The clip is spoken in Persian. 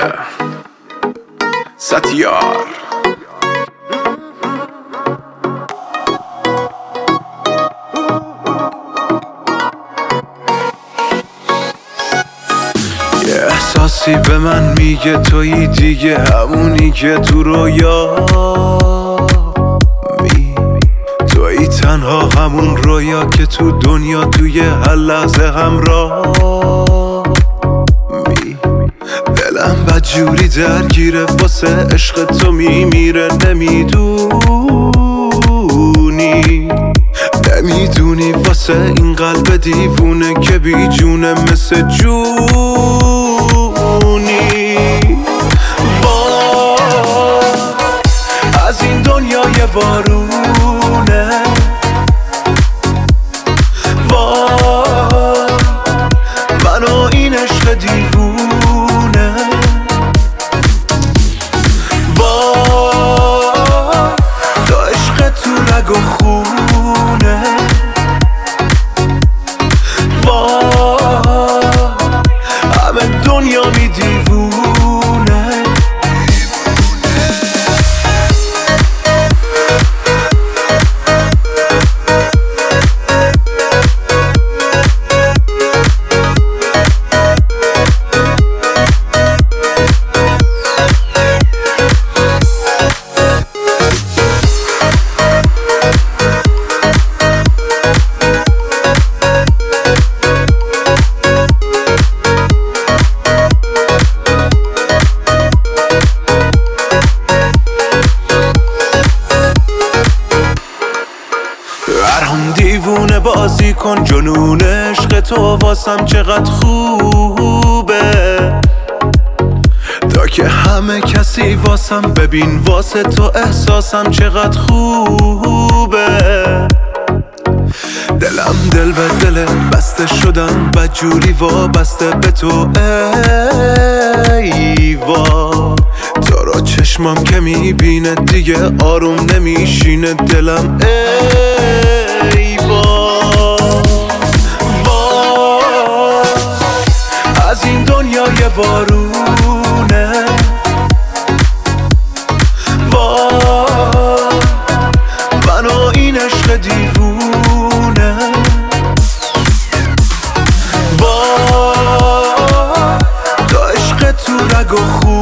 ستیار یه احساسی به من میگه تویی دیگه، همونی که تو رویا تویی تنها همون رویا که تو دنیا توی هر لحظه همراه دلم بدجوری درگیره واسه عشق تو میمیره. نمیدونی واسه این قلب دیوونه که بی جونه مثل جونی. از این دنیای وارونه من و این عشق دیوونه تو عشق تو رگ و خونه همه دنیا می دیوونه. برام دیوونه بازی کن جنون عشق تو واسم چقدر خوبه، تا که همه کسی واسم ببین واسه تو احساسم چقدر خوبه. دلم دل به دل بسته شدم بدجوری وابسته به تو ای وا، تو رو چشمام که میبینه دیگه آروم نمیشینه دلم ای وا. از این دنیای وارونه من و این عشق دیوونه تو عشق تو رگ و خون